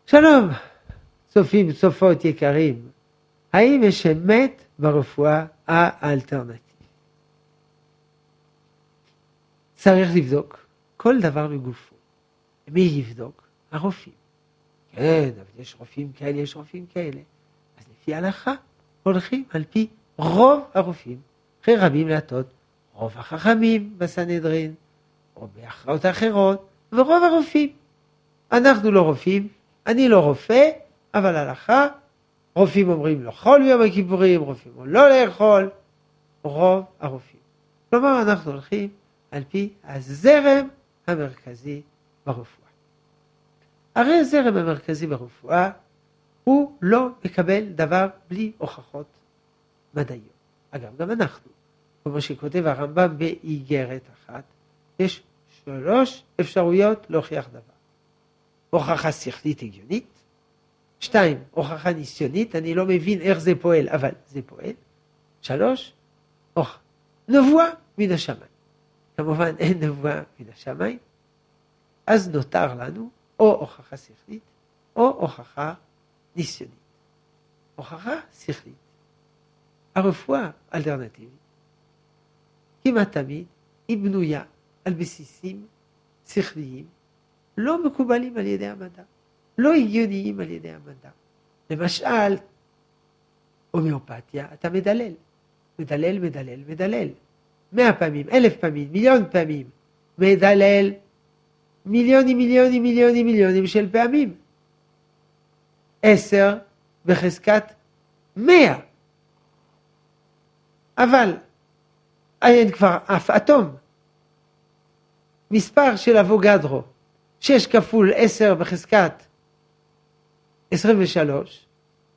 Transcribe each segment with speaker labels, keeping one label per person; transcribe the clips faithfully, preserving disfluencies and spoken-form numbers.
Speaker 1: שלום, צופים, צופות יקרים. האם יש אמת ברפואה האלטרנטיבית? צריך לבדוק כל דבר לגופו. מי יבדוק? הרופאים. כן, אבל יש רופאים כאלה, יש רופאים כאלה. אז לפי ההלכה הולכים על פי רוב הרופאים. אחרי רבים להטות, רוב החכמים בסנהדרין, או בהכרעות אחרות, ורוב הרופאים. אנחנו לא רופאים, אני לא רופא, אבל הלכה, רופאים אומרים לאכול ביום הכיפורים, רופאים אומרים לא לאכול, רוב הרופאים. כלומר, אנחנו הולכים על פי הזרם המרכזי ברפואה. הרי הזרם המרכזי ברפואה, הוא לא מקבל דבר בלי הוכחות מדעיות. אגב, גם אנחנו, כמו שכותב הרמב"ם באיגרת אחת, יש שלוש אפשרויות להוכיח דבר. הוכחה שכלית הגיונית, שתיים, הוכחה ניסיונית, אני לא מבין איך זה פועל, אבל זה פועל. שלוש, הוכחה. נבואה מן השמיים. כמובן אין נבואה מן השמיים, אז נותר לנו או הוכחה שכלית, או הוכחה ניסיונית. הוכחה שכלית. הרפואה אלטרנטיבית, כמעט תמיד, היא בנויה על בסיסים שכליים, לא מקובלים על ידי המדע, לא הגיוניים על ידי המדע. למשל, הומיאופתיה, אתה מדלל, מדלל, מדלל, מדלל. מאה פעמים, אלף פעמים, מיליון פעמים, מדלל מיליונים, מיליונים, מיליונים, מיליונים של פעמים. עשר בחזקת מאה. אבל אין כבר אף אטום. מספר של אבוגדרו, שש כפול עשר בחזקת עשרים ושלוש,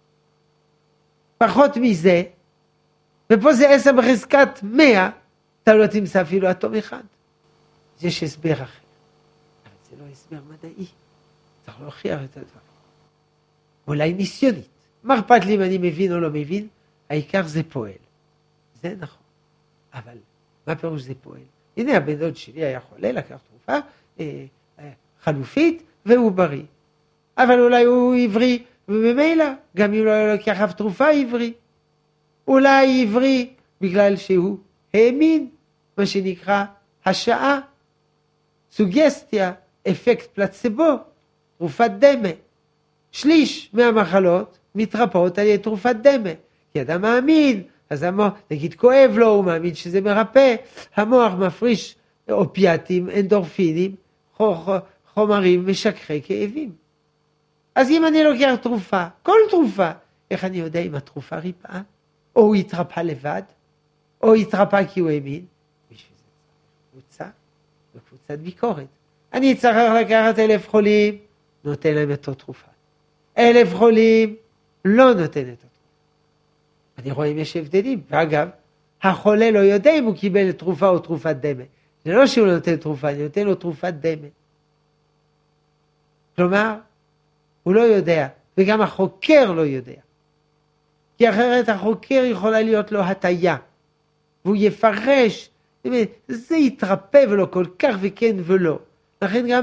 Speaker 1: פחות מזה, ופה זה עשר בחזקת מאה, אתה לא תמצא אפילו אטום אחד. יש הסבר אחר. אבל זה לא הסבר מדעי. צריך להוכיח את הדבר. אולי ניסיונית. מה אכפת לי אם אני מבין או לא מבין? העיקר זה פועל. זה נכון. אבל מה פירוש זה פועל? הנה הבן דוד שלי היה חולה, לקח תרופה אה, אה, חלופית, והוא בריא. אבל אולי הוא עברי, וממילא, גם אם לא לקח אף תרופה עברי. אולי עברי בגלל שהוא האמין, מה שנקרא השעה, סוגסטיה, אפקט פלצבו, תרופת דמה. שליש מהמחלות מתרפאות על ידי תרופת דמה. כי אדם מאמין, אז המוח, נגיד כואב לו, הוא מאמין שזה מרפא, המוח מפריש אופיאטים, אנדורפינים, חומרים משככי כאבים. אז אם אני לוקח תרופה, כל תרופה, איך אני יודע אם התרופה ריפאה? או הוא התרפא לבד, או התרפא כי הוא האמין? בשביל זה קבוצה, וקבוצת ביקורת. אני צריך לקחת אלף חולים, נותן להם את התרופה. אלף חולים, לא נותן את התרופה. אני רואה אם יש הבדלים. ואגב, החולה לא יודע אם הוא קיבל תרופה או תרופת דמה. זה לא שהוא לא נותן תרופה, אני נותן לו תרופת דמה. כלומר, הוא לא יודע, וגם החוקר לא יודע. כי אחרת החוקר יכולה להיות לו הטיה, והוא יפרש, זה יתרפא ולא כל כך וכן ולא. לכן גם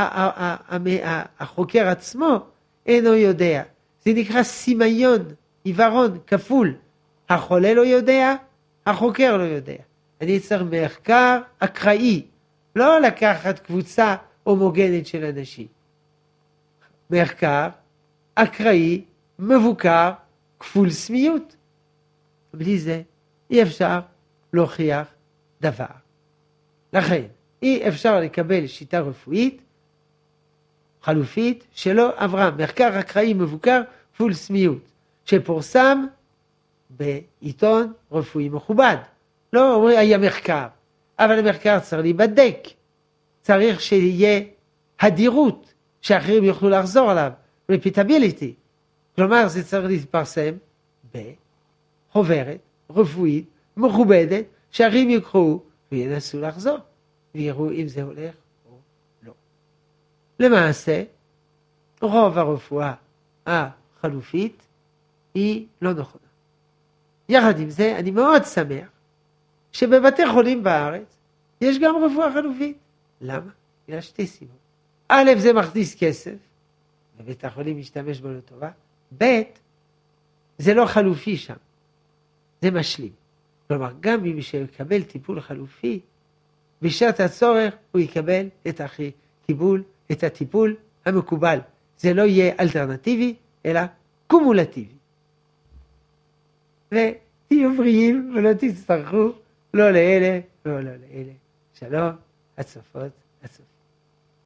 Speaker 1: החוקר עצמו אינו יודע. זה נקרא סימיון, עיוורון, כפול. החולה לא יודע, החוקר לא יודע. אני צריך מחקר אקראי, לא לקחת קבוצה הומוגנית של אנשים. מחקר אקראי, מבוקר, כפול סמיות. בלי זה אי אפשר להוכיח דבר. לכן, אי אפשר לקבל שיטה רפואית חלופית שלא עברה מחקר אקראי מבוקר כפול סמיות, שפורסם בעיתון רפואי מכובד. לא אומרים היה מחקר, אבל המחקר צריך להיבדק. צריך שיהיה הדירות שאחרים יוכלו לחזור עליו, repeatability. כלומר, זה צריך להתפרסם בחוברת רפואית מכובדת, שאחרים יקראו וינסו לחזור, ויראו אם זה הולך או לא. למעשה, רוב הרפואה החלופית היא לא נכונה. יחד עם זה, אני מאוד שמח שבבתי חולים בארץ יש גם רפואה חלופית. למה? בגלל שתי סיבות. א', זה מכניס כסף, ובית החולים משתמש בו לטובה, ב' זה לא חלופי שם, זה משלים. כלומר, גם מי שיקבל טיפול חלופי, בשעת הצורך הוא יקבל את הטיפול, את הטיפול המקובל. זה לא יהיה אלטרנטיבי, אלא קומולטיבי. ותהיו בריאים ולא תצטרכו לא לאלה ולא לאלה. שלום, הצופות, הצופות.